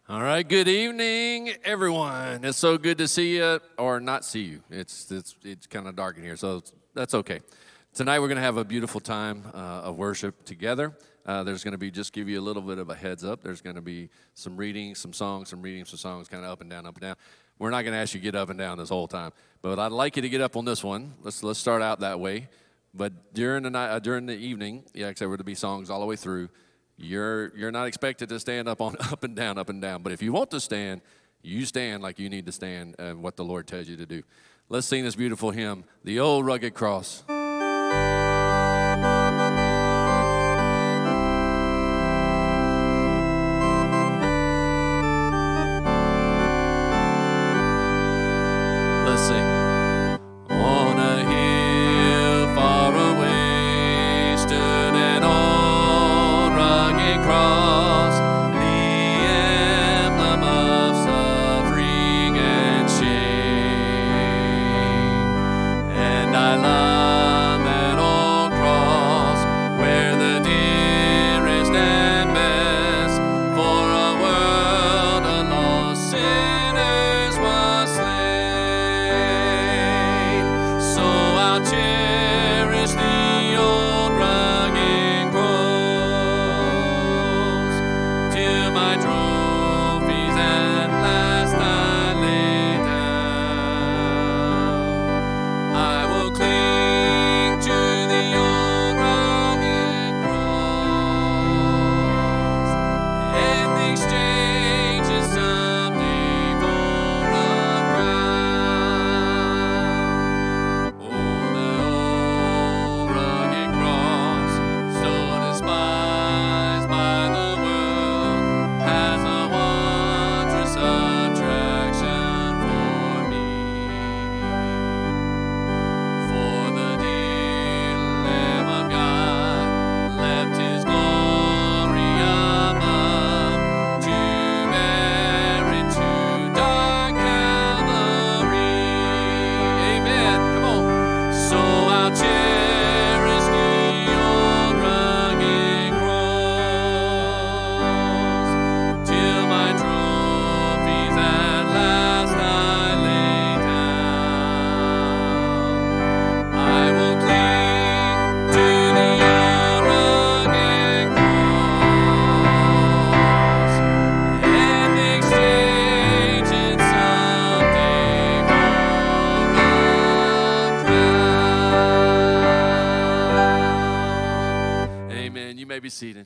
All right, good evening, everyone. It's so good to see you, or not see you. It's kind of dark in here, so that's okay. Tonight we're going to have a beautiful time of worship together. There's going to be, just give you a little bit of a heads up, there's going to be some reading, some songs, kind of up and down, up and down. We're not going to ask you to get up and down this whole time, but I'd like you to get up on this one. Let's start out that way. But during the night, during the evening, yeah, except for to be songs all the way through. You're not expected to stand up and down. But if you want to stand, you stand like you need to stand and what the Lord tells you to do. Let's sing this beautiful hymn, The Old Rugged Cross. Let's sing. On a hill far away stood an old rugged cross, the emblem of suffering and shame. And I love that old cross, where the dearest and best for a world of lost sinners was slain. So I'll cherish the old rugged cross till my trophies at last I lay down. I will cling to the old rugged cross and exchange it someday for a crown. Oh, the old rugged cross, so despised by the world, has a wondrous attraction for me. For the dear Lamb of God left His glory above to bear it to dark Calvary. Amen. Come on. So I'll cherish the old rugged cross till my trophies at last I lay down. I will cling to the old rugged cross and exchange it someday for a crown. Amen. You may be seated.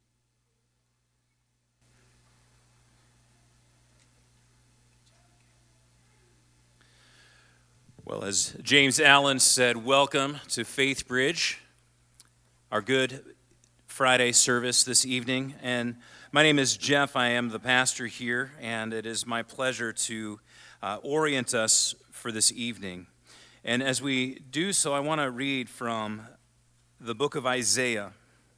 Well, as James Allen said, welcome to Faith Bridge, our Good Friday service this evening. And my name is Jeff. I am the pastor here, and it is my pleasure to orient us for this evening. And as we do so, I want to read from the book of Isaiah,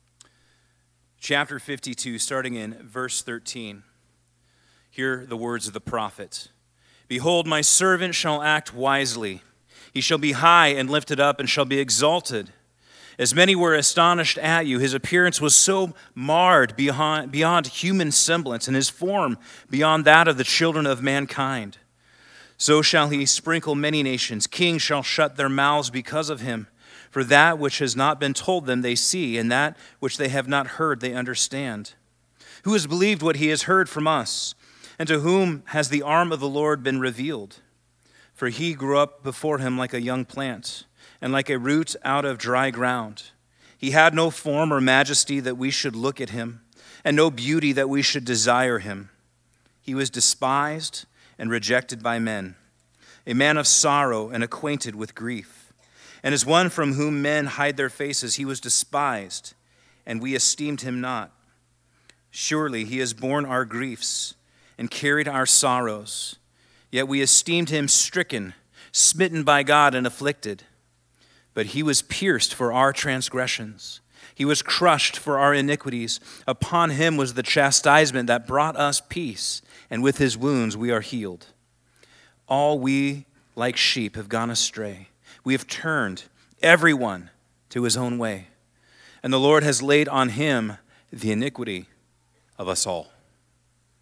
chapter 52, starting in verse 13. Hear the words of the prophet. Behold, my servant shall act wisely. He shall be high and lifted up and shall be exalted. As many were astonished at you, his appearance was so marred beyond human semblance, and his form beyond that of the children of mankind. So shall he sprinkle many nations. Kings shall shut their mouths because of him. For that which has not been told them they see, and that which they have not heard they understand. Who has believed what he has heard from us? And to whom has the arm of the Lord been revealed? For he grew up before him like a young plant, and like a root out of dry ground. He had no form or majesty that we should look at him, and no beauty that we should desire him. He was despised and rejected by men, a man of sorrow and acquainted with grief. And as one from whom men hide their faces, he was despised, and we esteemed him not. Surely he has borne our griefs and carried our sorrows. Yet we esteemed him stricken, smitten by God, and afflicted. But he was pierced for our transgressions. He was crushed for our iniquities. Upon him was the chastisement that brought us peace, and with his wounds we are healed. All we, like sheep, have gone astray. We have turned, everyone, to his own way. And the Lord has laid on him the iniquity of us all.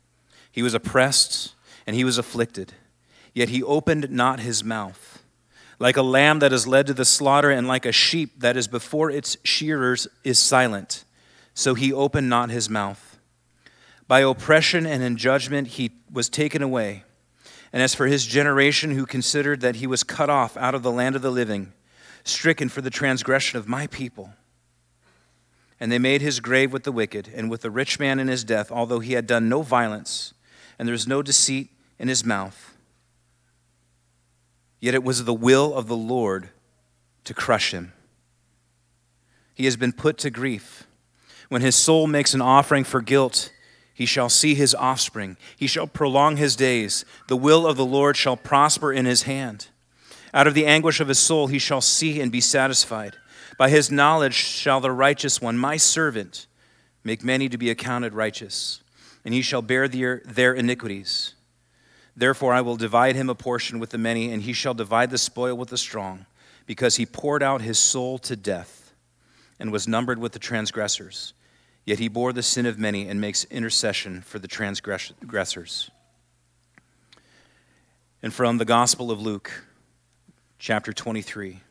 He was oppressed and he was afflicted, yet he opened not his mouth. Like a lamb that is led to the slaughter, and like a sheep that is before its shearers is silent, so he opened not his mouth. By oppression and in judgment he was taken away. And as for his generation, who considered that he was cut off out of the land of the living, stricken for the transgression of my people. And they made his grave with the wicked, and with the rich man in his death, although he had done no violence, and there was no deceit in his mouth. Yet it was the will of the Lord to crush him. He has been put to grief. When his soul makes an offering for guilt, he shall see his offspring. He shall prolong his days. The will of the Lord shall prosper in his hand. Out of the anguish of his soul he shall see and be satisfied. By his knowledge shall the righteous one, my servant, make many to be accounted righteous, and he shall bear their iniquities. Therefore I will divide him a portion with the many, and he shall divide the spoil with the strong, because he poured out his soul to death and was numbered with the transgressors. Yet he bore the sin of many and makes intercession for the transgressors. And from the Gospel of Luke, chapter 23,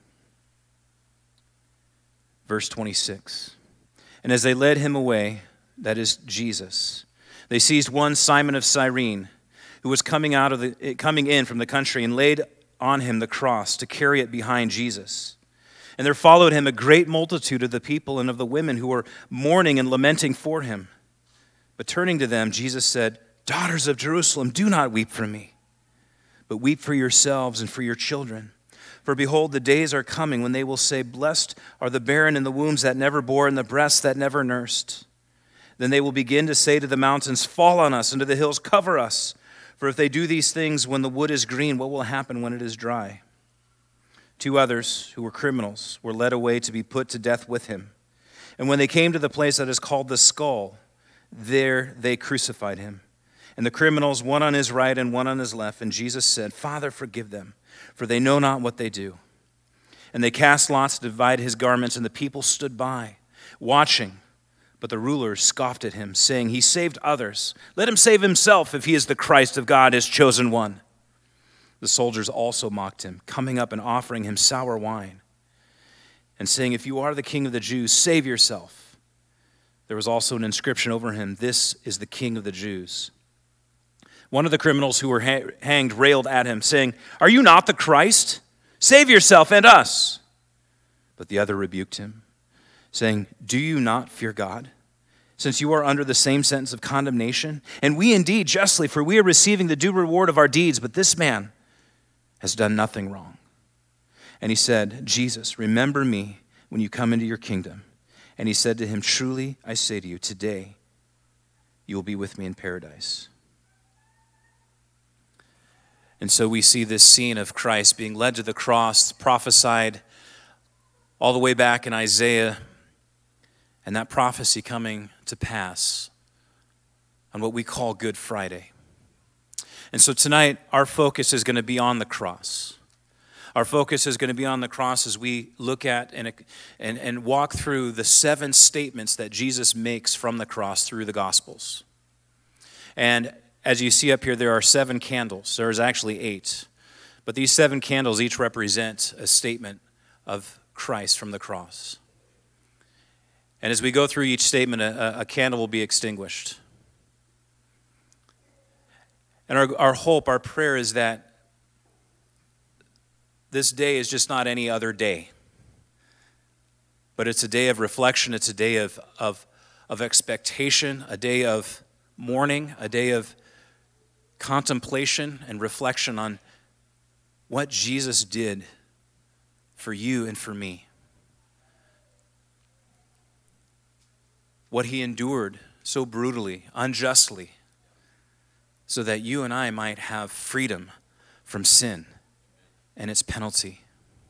verse 26. And as they led him away, that is Jesus, they seized one Simon of Cyrene, who was coming in from the country, and laid on him the cross to carry it behind Jesus. And there followed him a great multitude of the people and of the women who were mourning and lamenting for him. But turning to them, Jesus said, "Daughters of Jerusalem, do not weep for me, but weep for yourselves and for your children. For behold, the days are coming when they will say, 'Blessed are the barren and the wombs that never bore and the breasts that never nursed.' Then they will begin to say to the mountains, 'Fall on us,' and to the hills, 'Cover us.' For if they do these things when the wood is green, what will happen when it is dry?" 2 others, who were criminals, were led away to be put to death with him. And when they came to the place that is called the Skull, there they crucified him. And the criminals, one on his right and one on his left. And Jesus said, "Father, forgive them, for they know not what they do." And they cast lots to divide his garments, and the people stood by, watching. But the rulers scoffed at him, saying, "He saved others. Let him save himself if he is the Christ of God, his chosen one." The soldiers also mocked him, coming up and offering him sour wine, and saying, "If you are the King of the Jews, save yourself." There was also an inscription over him, "This is the King of the Jews." One of the criminals who were hanged railed at him, saying, "Are you not the Christ? Save yourself and us." But the other rebuked him, saying, "Do you not fear God, since you are under the same sentence of condemnation? And we indeed justly, for we are receiving the due reward of our deeds, but this man has done nothing wrong." And he said, "Jesus, remember me when you come into your kingdom." And he said to him, "Truly I say to you, today you will be with me in paradise." And so we see this scene of Christ being led to the cross, prophesied all the way back in Isaiah, and that prophecy coming to pass on what we call Good Friday. And so tonight, our focus is going to be on the cross. Our focus is going to be on the cross as we look at and walk through the 7 statements that Jesus makes from the cross through the Gospels. And as you see up here, there are 7 candles. There's actually 8. But these 7 candles each represent a statement of Christ from the cross. And as we go through each statement, a candle will be extinguished. And our hope, our prayer is that this day is just not any other day, but it's a day of reflection, it's a day of expectation, a day of mourning, a day of contemplation and reflection on what Jesus did for you and for me. What he endured so brutally, unjustly, so that you and I might have freedom from sin and its penalty.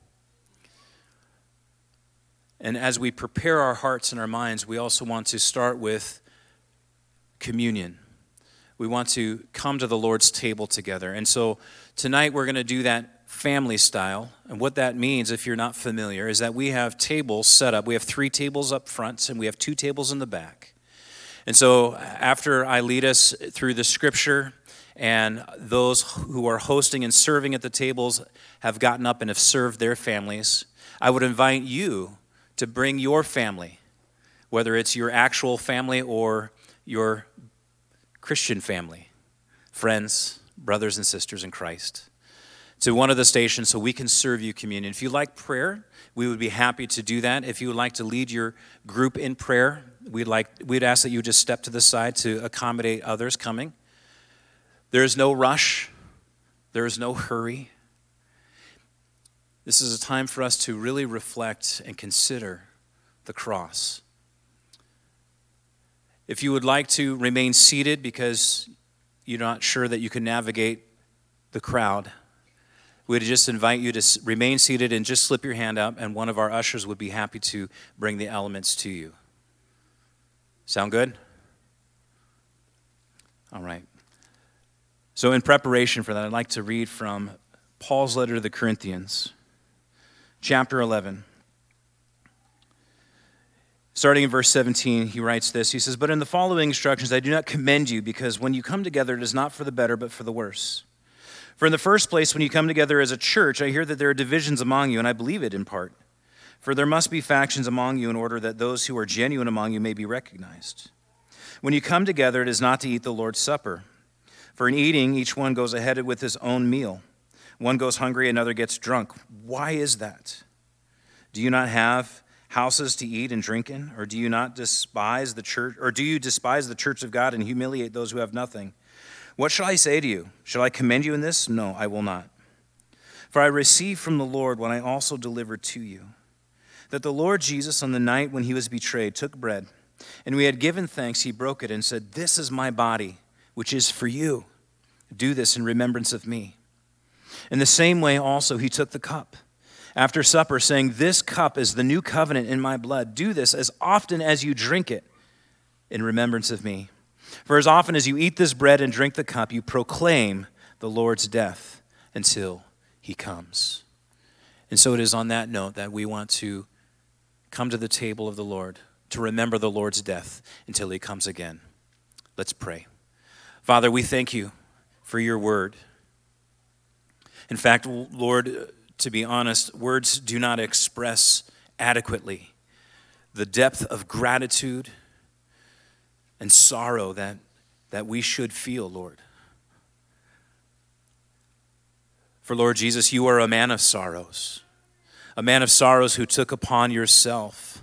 And as we prepare our hearts and our minds, we also want to start with communion. We want to come to the Lord's table together. And so tonight we're going to do that family style. And what that means, if you're not familiar, is that we have tables set up. We have 3 tables up front and we have 2 tables in the back. And so after I lead us through the scripture, and those who are hosting and serving at the tables have gotten up and have served their families, I would invite you to bring your family, whether it's your actual family or your Christian family, friends, brothers and sisters in Christ, to one of the stations so we can serve you communion. If you like prayer, we would be happy to do that. If you would like to lead your group in prayer, we'd ask that you just step to the side to accommodate others coming. There is no rush. There is no hurry. This is a time for us to really reflect and consider the cross. If you would like to remain seated because you're not sure that you can navigate the crowd, we'd just invite you to remain seated and just slip your hand up, and one of our ushers would be happy to bring the elements to you. Sound good? All right. So in preparation for that, I'd like to read from Paul's letter to the Corinthians, chapter 11. Starting in verse 17, he writes this. He says, "But in the following instructions I do not commend you, because when you come together it is not for the better but for the worse. For in the first place, when you come together as a church, I hear that there are divisions among you, and I believe it in part. For there must be factions among you in order that those who are genuine among you may be recognized. When you come together, it is not to eat the Lord's Supper. For in eating, each one goes ahead with his own meal. One goes hungry, another gets drunk. Why is that? Do you not have houses to eat and drink in? Or do you despise the church of God and humiliate those who have nothing? What shall I say to you? Shall I commend you in this? No, I will not. For I received from the Lord what I also delivered to you, that the Lord Jesus, on the night when he was betrayed, took bread, and when he had given thanks, he broke it and said, 'This is my body, which is for you. Do this in remembrance of me.' In the same way also he took the cup after supper, saying, 'This cup is the new covenant in my blood. Do this as often as you drink it in remembrance of me. For as often as you eat this bread and drink the cup, you proclaim the Lord's death until he comes.'" And so it is on that note that we want to come to the table of the Lord to remember the Lord's death until he comes again. Let's pray. Father, we thank you for your word. In fact, Lord, to be honest, words do not express adequately the depth of gratitude and sorrow that we should feel, Lord. For Lord Jesus, you are a man of sorrows who took upon yourself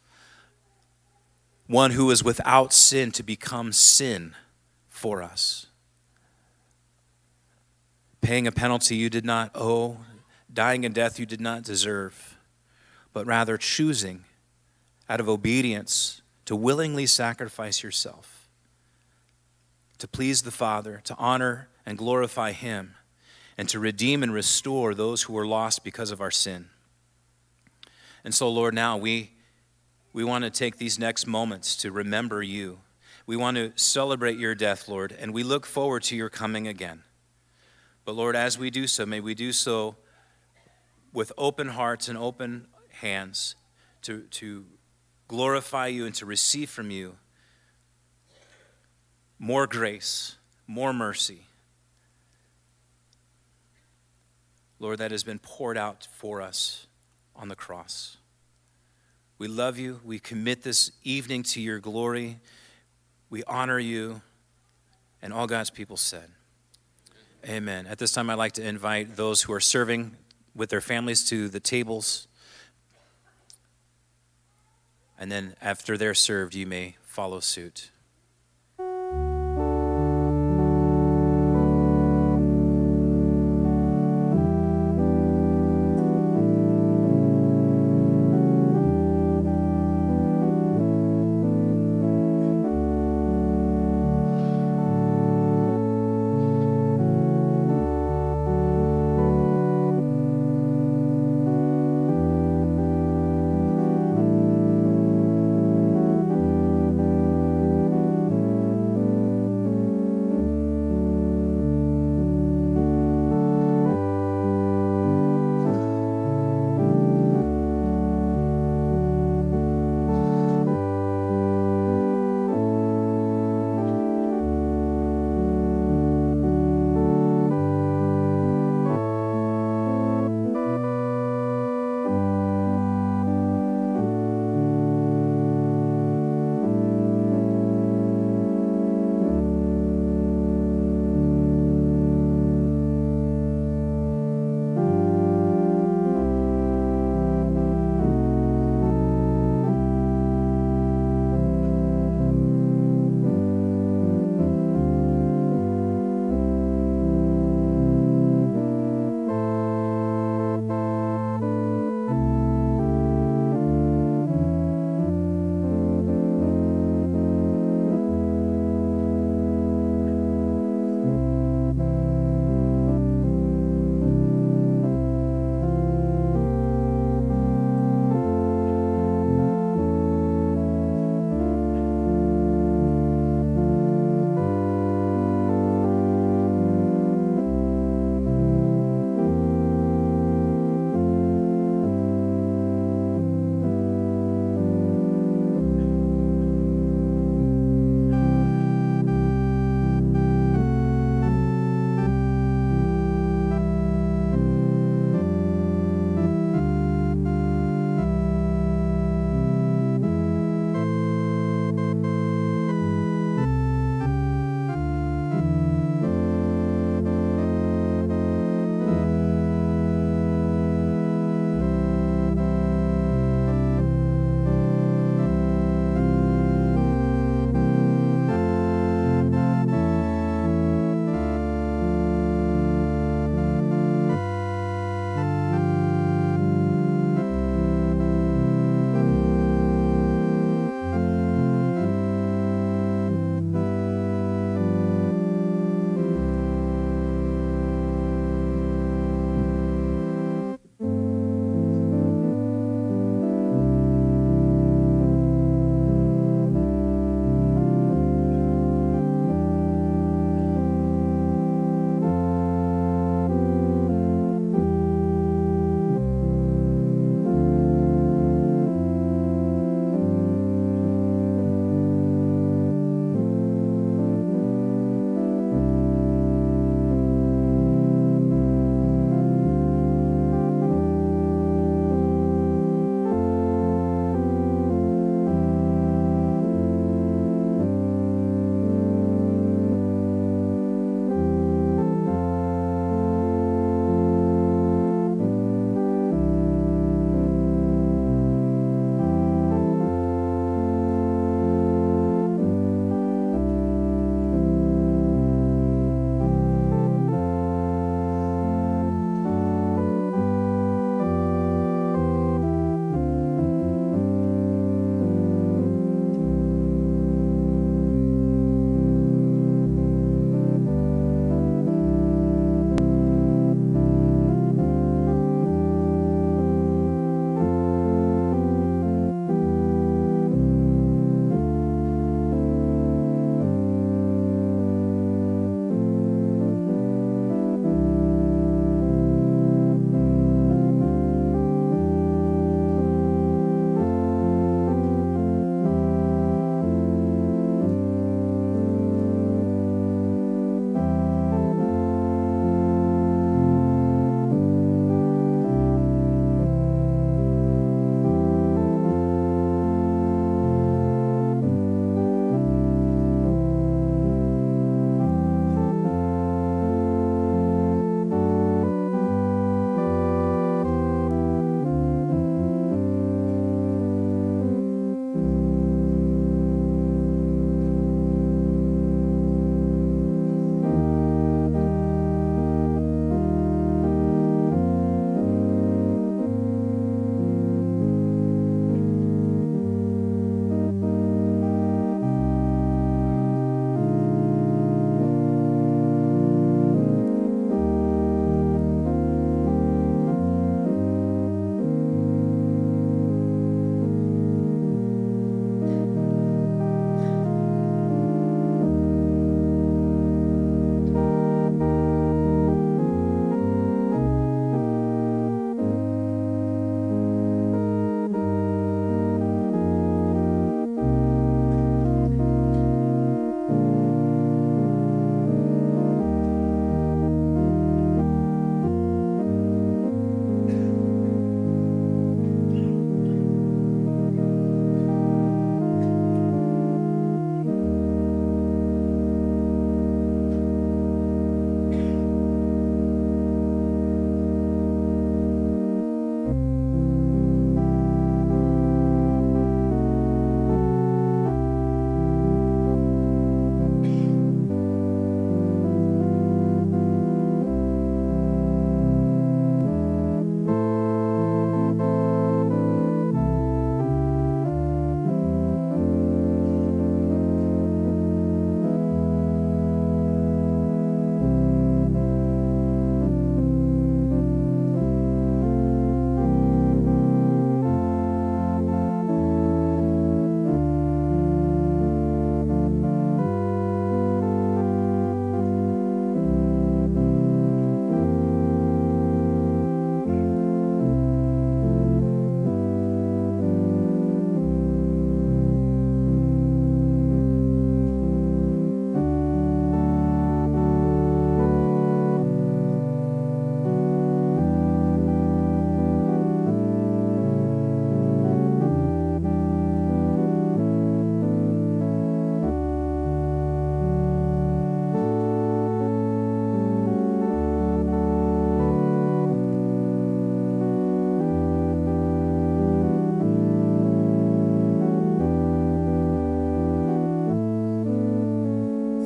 one who is without sin to become sin for us, paying a penalty you did not owe, dying a death you did not deserve, but rather choosing out of obedience to willingly sacrifice yourself, to please the Father, to honor and glorify him, and to redeem and restore those who were lost because of our sin. And so, Lord, now we want to take these next moments to remember you. We want to celebrate your death, Lord, and we look forward to your coming again. But Lord, as we do so, may we do so with open hearts and open hands to glorify you and to receive from you more grace, more mercy, Lord, that has been poured out for us on the cross. We love you. We commit this evening to your glory. We honor you. And all God's people said, amen. At this time, I'd like to invite those who are serving with their families to the tables. And then after they're served, you may follow suit.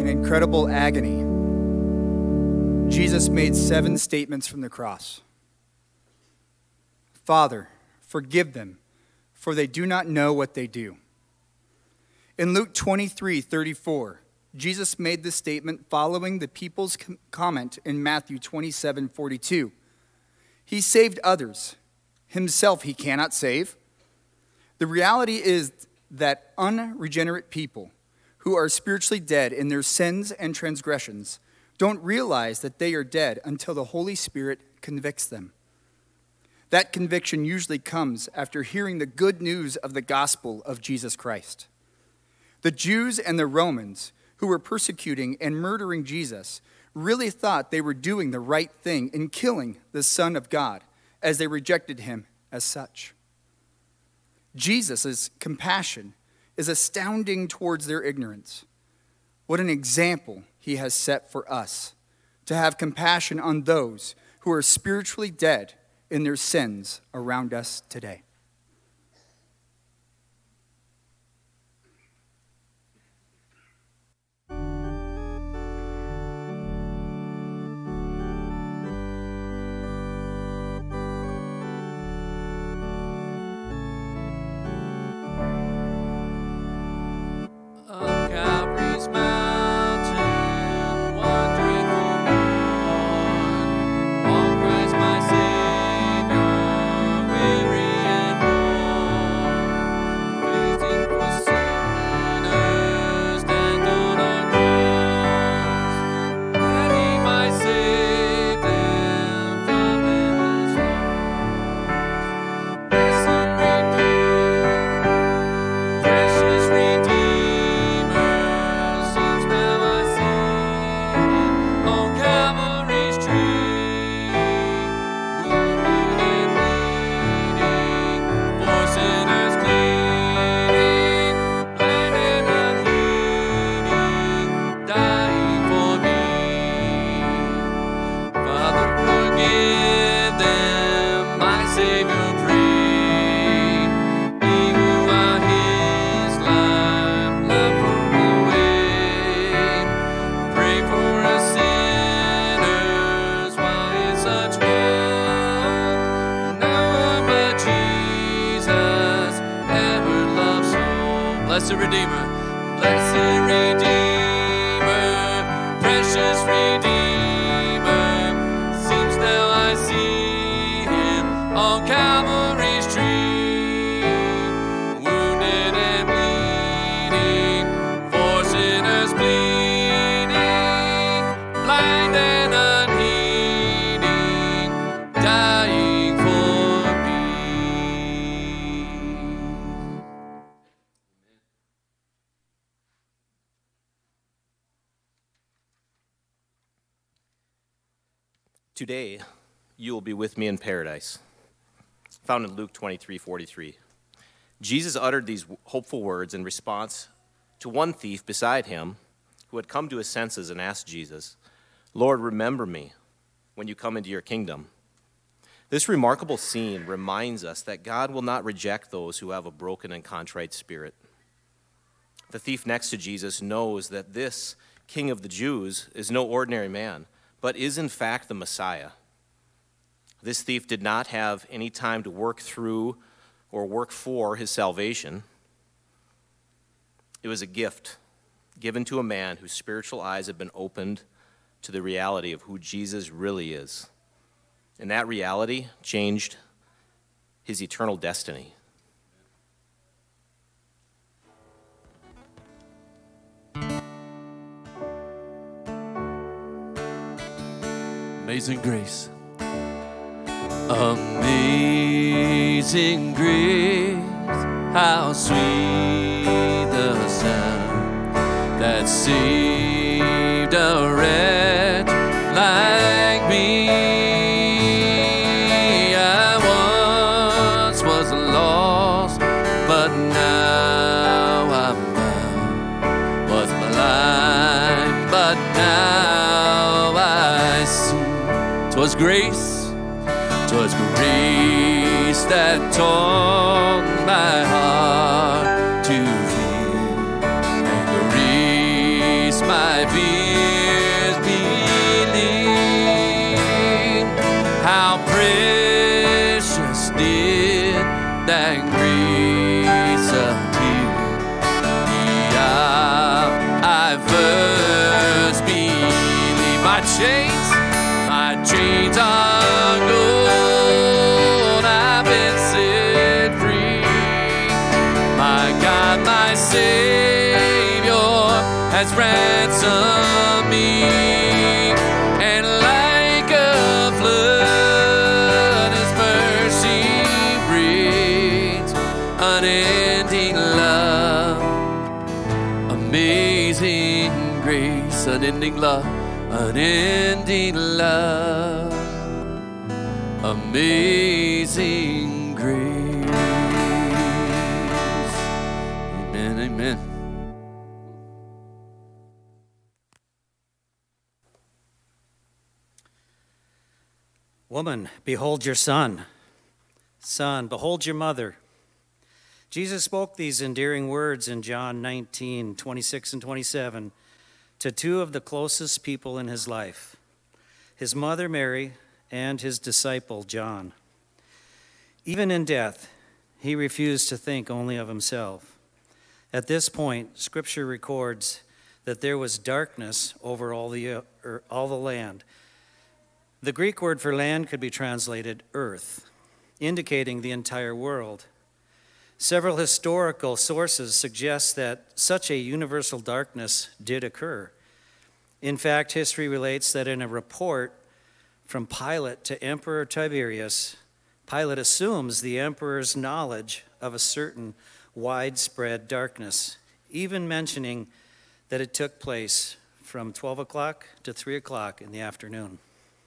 in incredible agony, Jesus made 7 statements from the cross. Father, forgive them, for they do not know what they do. In Luke 23:34, Jesus made this statement following the people's comment in Matthew 27:42. He saved others. Himself he cannot save. The reality is that unregenerate people who are spiritually dead in their sins and transgressions don't realize that they are dead until the Holy Spirit convicts them. That conviction usually comes after hearing the good news of the gospel of Jesus Christ. The Jews and the Romans who were persecuting and murdering Jesus really thought they were doing the right thing in killing the Son of God, as they rejected him as such. Jesus' compassion is astounding towards their ignorance. What an example he has set for us, to have compassion on those who are spiritually dead in their sins around us today. Blessed Redeemer, blessed Redeemer, precious Redeemer, seems now I see him on Calvary's tree, wounded and bleeding, for sinners bleeding, blind and unheeding, dying for me. Today, you will be with me in paradise, found in Luke 23:43. Jesus uttered these hopeful words in response to one thief beside him who had come to his senses and asked Jesus, "Lord, remember me when you come into your kingdom." This remarkable scene reminds us that God will not reject those who have a broken and contrite spirit. The thief next to Jesus knows that this King of the Jews is no ordinary man, but is in fact the Messiah. This thief did not have any time to work through or work for his salvation. It was a gift given to a man whose spiritual eyes have been opened to the reality of who Jesus really is. And that reality changed his eternal destiny. Amazing grace. Amazing grace, how sweet the sound that saved a wretch like me. I once was lost, but now I'm found. Was blind, but now I see. 'Twas grace that taught my heart to feel, and grace my fears believe. How precious did that grace appear the hour I first believed. My chains are gone. I've been set free. My God, my Savior has ransomed me, and like a flood His mercy brings unending love, amazing grace, unending love, unending love, amazing grace. Amen, amen. Woman, behold your son. Son, behold your mother. Jesus spoke these endearing words in John 19:26 and 27 to two of the closest people in his life, his mother Mary and his disciple John. Even in death, he refused to think only of himself. At this point, Scripture records that there was darkness over all the land. The Greek word for land could be translated earth, indicating the entire world. Several historical sources suggest that such a universal darkness did occur. In fact, history relates that in a report from Pilate to Emperor Tiberius, Pilate assumes the emperor's knowledge of a certain widespread darkness, even mentioning that it took place from 12 o'clock to 3 o'clock in the afternoon.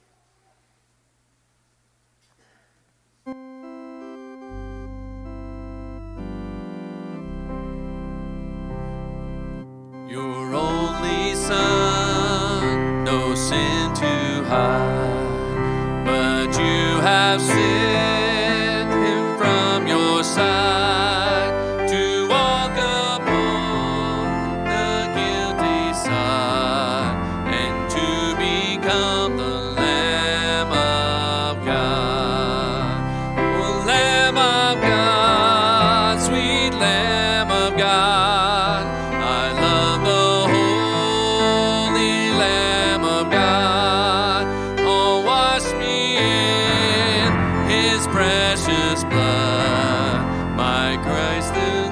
Your only Son, no sin to hide, but you have sent Him from your side to walk upon the guilty side and to become the Lamb of God. Oh, Lamb of God, sweet Lamb of God, I love the holy Lamb of God. Oh, wash me in His precious blood, my Christ the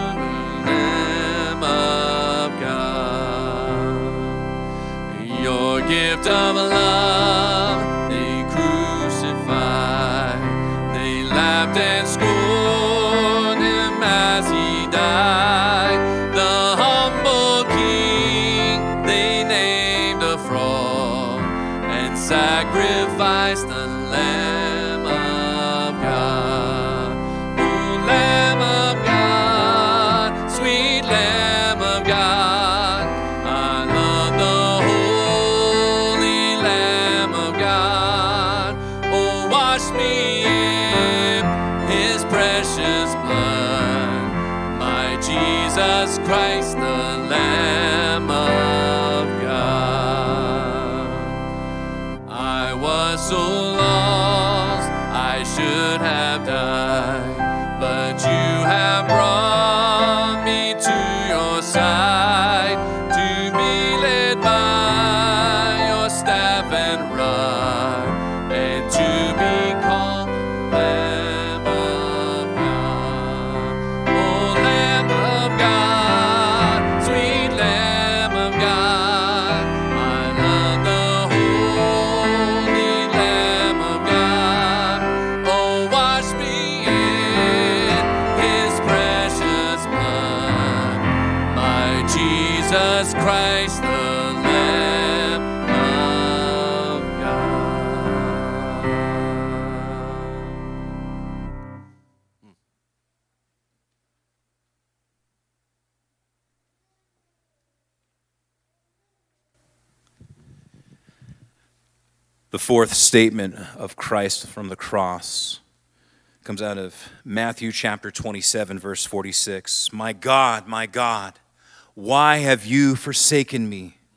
Lamb of God. Your gift of love they crucified, they laughed and scorned Him as He died. The humble King they named a fraud and sacrificed the Lamb of God. Oh, Lamb of God, sweet Lamb of God, I love the holy Lamb of God. Oh, wash me in His precious blood, my Jesus Christ, the Lamb of God. I was so lost, I should have died, but you have brought me to your side to be led by your staff and rod, and to be called Lamb of God. Oh, Lamb of God, sweet Lamb of God, I love the holy Lamb of God. Oh, wash me in His precious blood, my Jesus Christ, the Lamb of God. The fourth statement of Christ from the cross comes out of Matthew chapter 27, verse 46. My God, why have you forsaken me?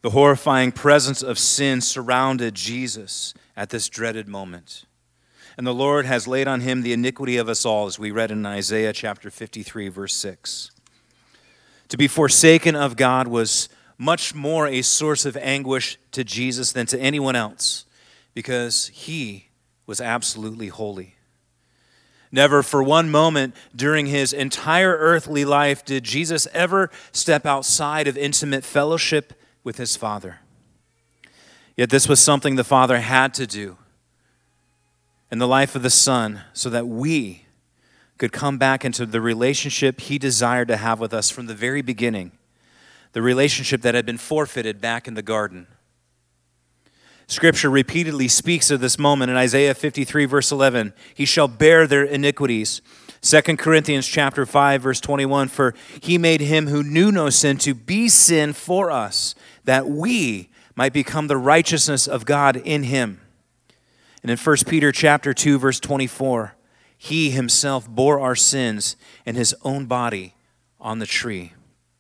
The horrifying presence of sin surrounded Jesus at this dreaded moment. And the Lord has laid on him the iniquity of us all, as we read in Isaiah chapter 53, verse 6. To be forsaken of God was much more a source of anguish to Jesus than to anyone else, because he was absolutely holy. Never for one moment during his entire earthly life did Jesus ever step outside of intimate fellowship with his Father. Yet this was something the Father had to do in the life of the Son so that we could come back into the relationship he desired to have with us from the very beginning, the relationship that had been forfeited back in the garden. Scripture repeatedly speaks of this moment in Isaiah 53, verse 11. He shall bear their iniquities. 2 Corinthians chapter 5, verse 21, for he made him who knew no sin to be sin for us, that we might become the righteousness of God in him. And in 1 Peter chapter 2, verse 24, he himself bore our sins in his own body on the tree.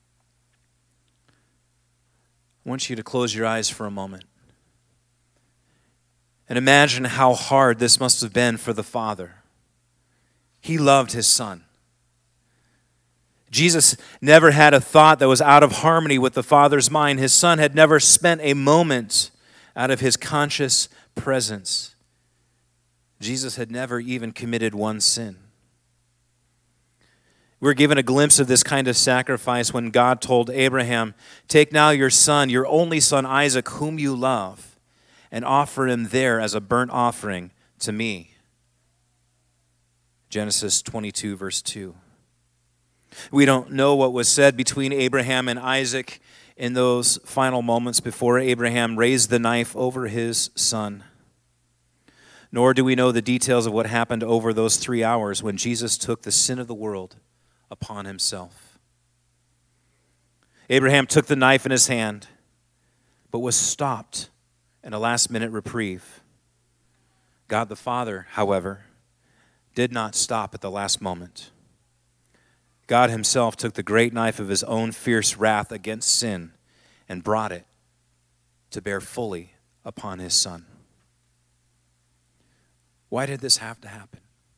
I want you to close your eyes for a moment and imagine how hard this must have been for the Father. He loved his Son. Jesus never had a thought that was out of harmony with the Father's mind. His Son had never spent a moment out of his conscious presence. Jesus had never even committed one sin. We're given a glimpse of this kind of sacrifice when God told Abraham, take now your son, your only son Isaac, whom you love, and offer him there as a burnt offering to me. Genesis 22, verse 2. We don't know what was said between Abraham and Isaac in those final moments before Abraham raised the knife over his son. Nor do we know the details of what happened over those 3 hours when Jesus took the sin of the world upon himself. Abraham took the knife in his hand, but was stopped in a last-minute reprieve. God the Father, however, did not stop at the last moment. God himself took the great knife of his own fierce wrath against sin and brought it to bear fully upon his Son. Why did this have to happen?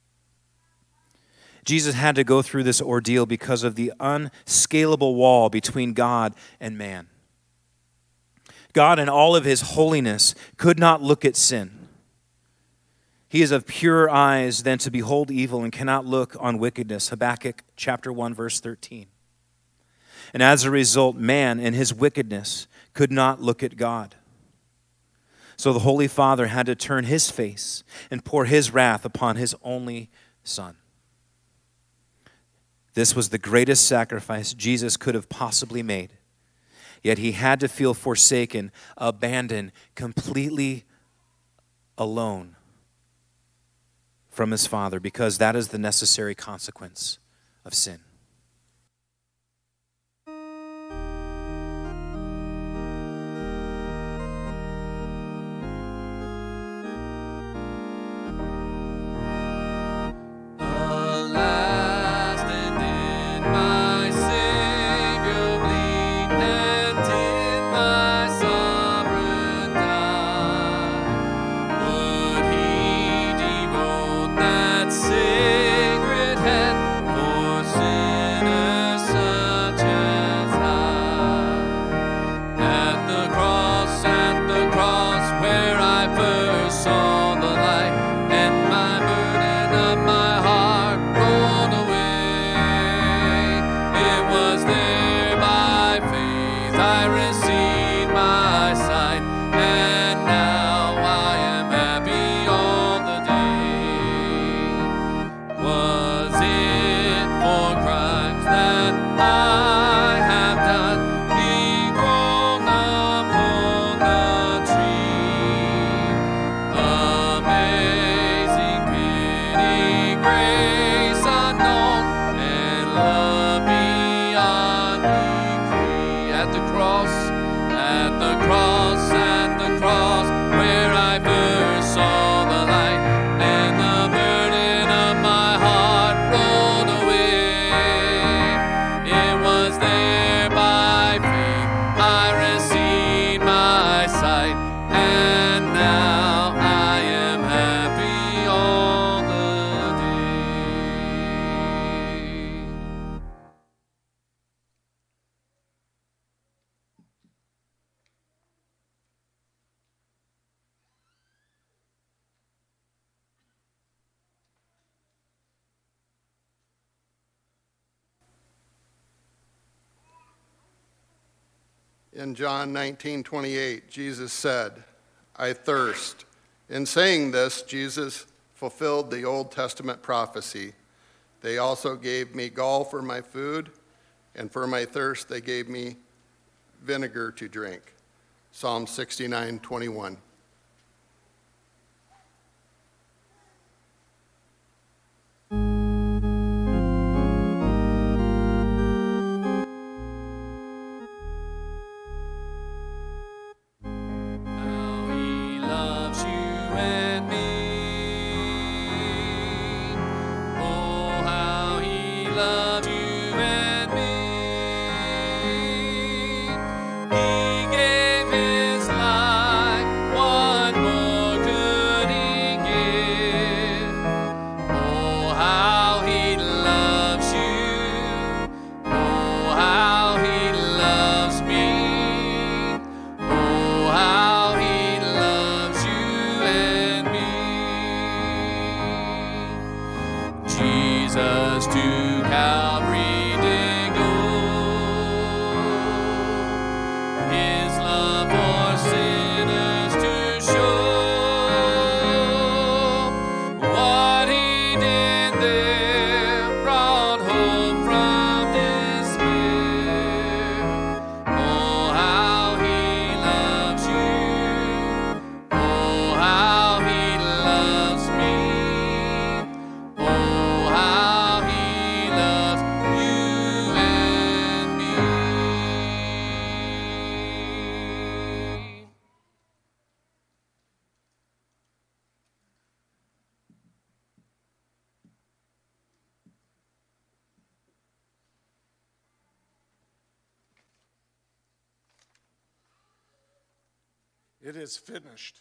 Jesus had to go through this ordeal because of the unscalable wall between God and man. God, in all of his holiness, could not look at sin. He is of purer eyes than to behold evil and cannot look on wickedness. Habakkuk chapter 1, verse 13. And as a result, man in his wickedness could not look at God. So the Holy Father had to turn his face and pour his wrath upon his only Son. This was the greatest sacrifice Jesus could have possibly made. Yet he had to feel forsaken, abandoned, completely alone from his Father, because that is the necessary consequence of sin. I received In John 19:28, Jesus said, "I thirst." In saying this, Jesus fulfilled the Old Testament prophecy. They also gave me gall for my food, and for my thirst they gave me vinegar to drink. Psalm 69:21. How he loves you and me. Oh, how he loves you and me. He gave his life, what more could he give? Oh, how he loves you. Oh, how he loves me. Oh, how he loves you and me. Jesus to Calvary did go. His love for sinners to show. What he did there brought hope from despair. Oh, how he loves you. Oh, how he loves me. Oh, how he loves you and me. It is finished.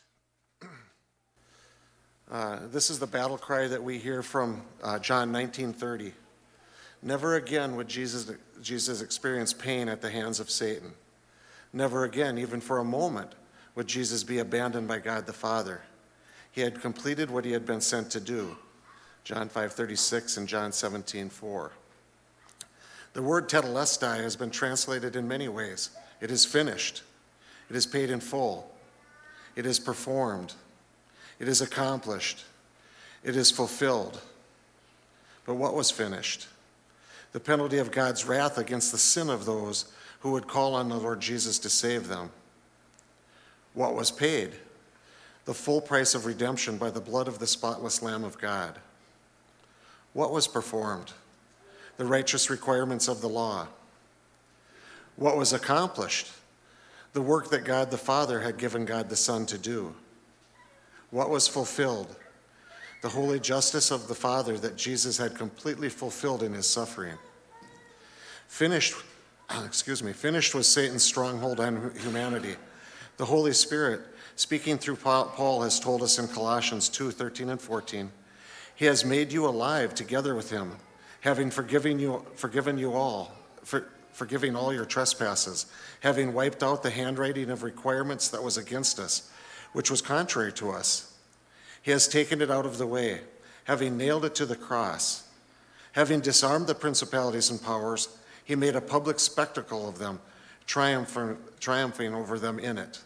This is the battle cry that we hear from John 19:30. Never again would Jesus experience pain at the hands of Satan. Never again, even for a moment, would Jesus be abandoned by God the Father. He had completed what he had been sent to do. John 5:36 and John 17:4. The word tetelestai has been translated in many ways. It is finished. It is paid in full. It is performed. It is accomplished. It is fulfilled. But what was finished? The penalty of God's wrath against the sin of those who would call on the Lord Jesus to save them. What was paid? The full price of redemption by the blood of the spotless Lamb of God. What was performed? The righteous requirements of the law. What was accomplished? The work that God the Father had given God the Son to do. What was fulfilled? The holy justice of the Father that Jesus had completely fulfilled in his suffering. Finished was Satan's stronghold on humanity. The Holy Spirit, speaking through Paul, has told us in Colossians 2:13 and 14, he has made you alive together with him, having forgiving all your trespasses, having wiped out the handwriting of requirements that was against us, which was contrary to us. He has taken it out of the way, having nailed it to the cross. Having disarmed the principalities and powers, he made a public spectacle of them, triumphing over them in it.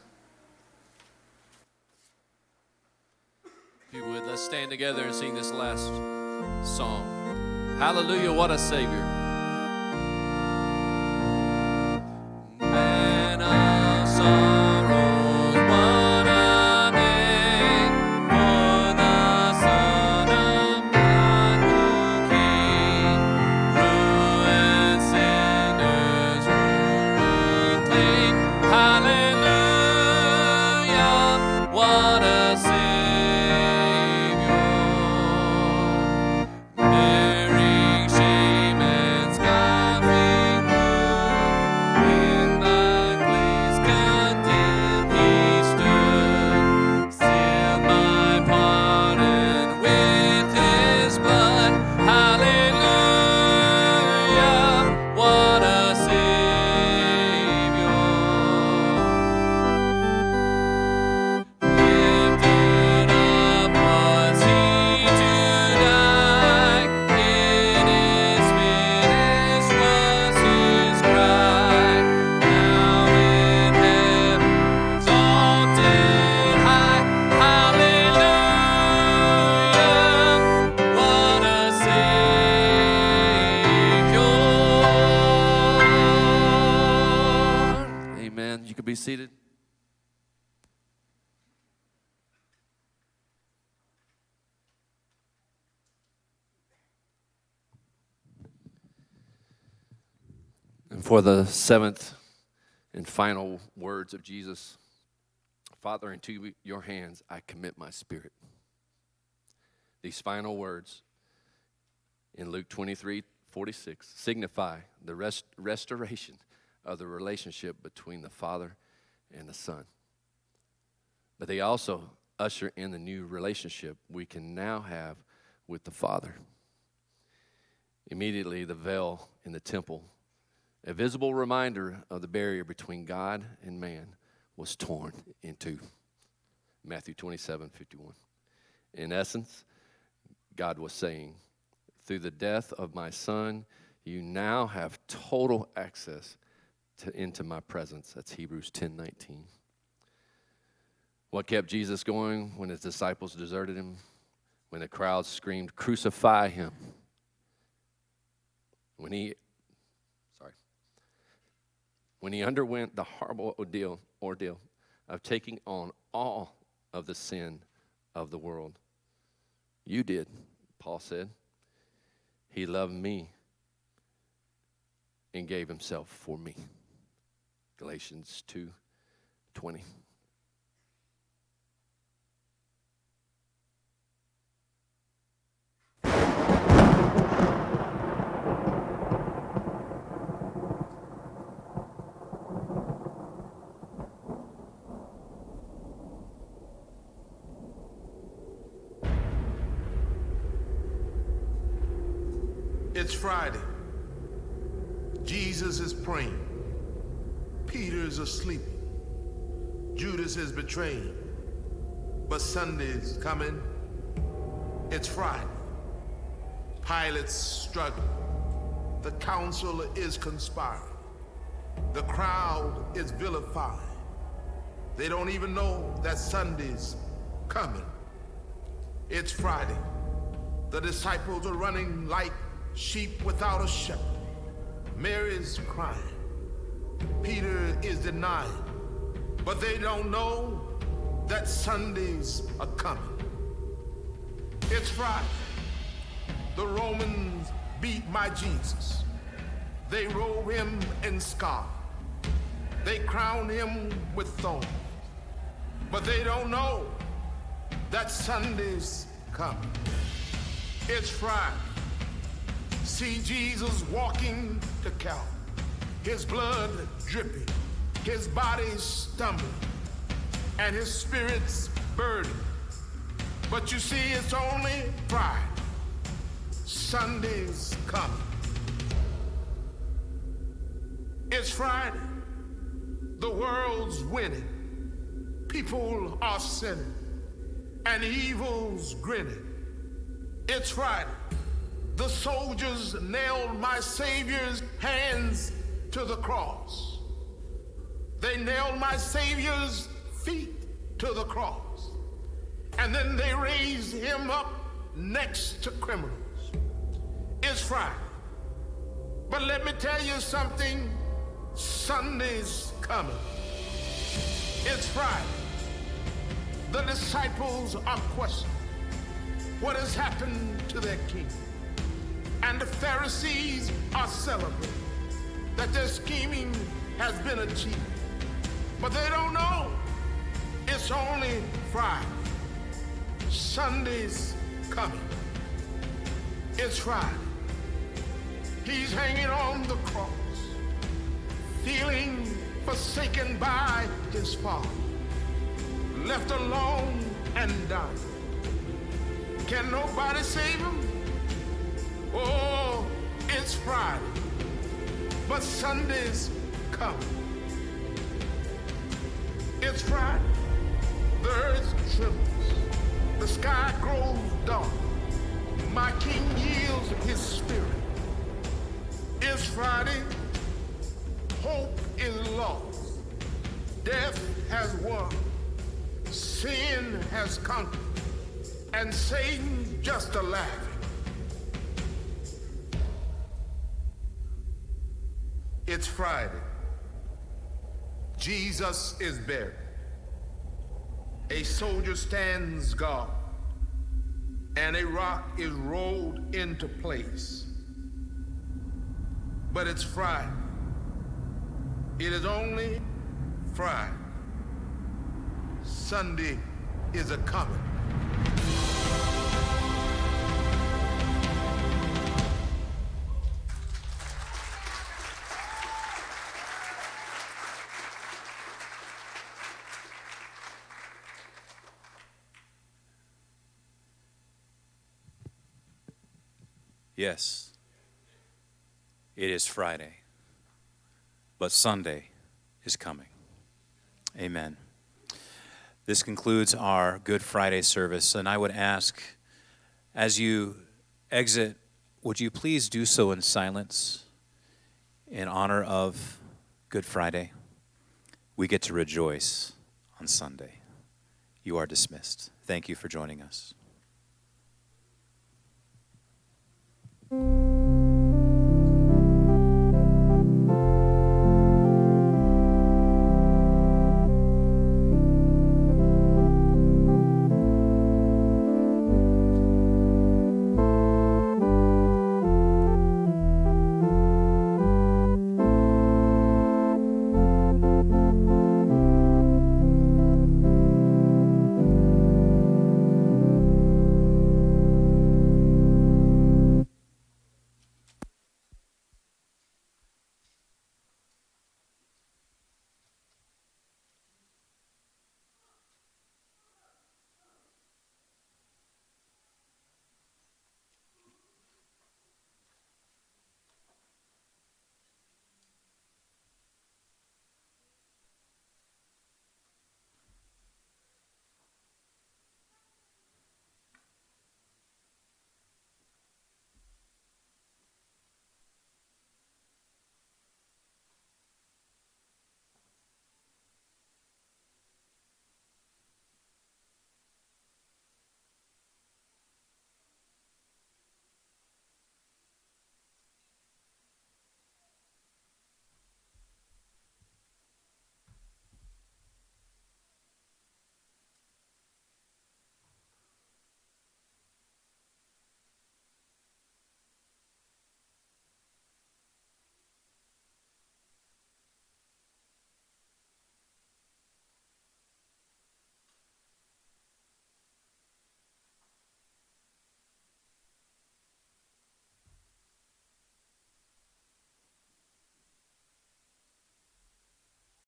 If you would, let's stand together and sing this last song. Hallelujah, what a Savior. Man of sorrows, what a name for the Son of God who came. Ruined sinners reclaimed. Hallelujah, what a Savior. Bearing shame and Amen. You can be seated. And for the seventh and final words of Jesus, Father, into your hands I commit my spirit. These final words in Luke 23:46 signify the restoration of the relationship between the Father and the Son. But they also usher in the new relationship we can now have with the Father. Immediately, the veil in the temple, a visible reminder of the barrier between God and man, was torn in two. Matthew 27:51. In essence, God was saying, through the death of my Son, you now have total access into my presence. That's Hebrews 10:19. What kept Jesus going when his disciples deserted him? When the crowd screamed, "Crucify him." When he underwent the horrible ordeal of taking on all of the sin of the world. You did, Paul said. He loved me and gave himself for me. Galatians 2:20. It's Friday. Jesus is praying. Peter's asleep. Judas is betraying. But Sunday's coming. It's Friday. Pilate's struggling. The council is conspiring. The crowd is vilifying. They don't even know that Sunday's coming. It's Friday. The disciples are running like sheep without a shepherd. Mary's crying. Peter is denying. But they don't know that Sundays are coming. It's Friday. The Romans beat my Jesus. They robe him in scarlet. They crown him with thorns. But they don't know that Sunday's coming. It's Friday. See Jesus walking to Calvary. His blood dripping, his body stumbling, and his spirit's burdened. But you see, it's only Friday. Sunday's coming. It's Friday. The world's winning. People are sinning, and evil's grinning. It's Friday. The soldiers nailed my Savior's hands to the cross. They nailed my Savior's feet to the cross. And then they raised him up next to criminals. It's Friday. But let me tell you something, Sunday's coming. It's Friday. The disciples are questioning what has happened to their king. And the Pharisees are celebrating that their scheming has been achieved. But they don't know it's only Friday. Sunday's coming. It's Friday. He's hanging on the cross, feeling forsaken by his Father, left alone and dying. Can nobody save him? Oh, it's Friday, but Sunday's coming. It's Friday. The earth trembles. The sky grows dark. My King yields his spirit. It's Friday. Hope is lost. Death has won. Sin has conquered. And Satan's just a laughing. It's Friday. Jesus is buried. A soldier stands guard, and a rock is rolled into place. But it's Friday. It is only Friday. Sunday is a coming. Yes, it is Friday, but Sunday is coming. Amen. This concludes our Good Friday service, and I would ask, as you exit, would you please do so in silence in honor of Good Friday? We get to rejoice on Sunday. You are dismissed. Thank you for joining us.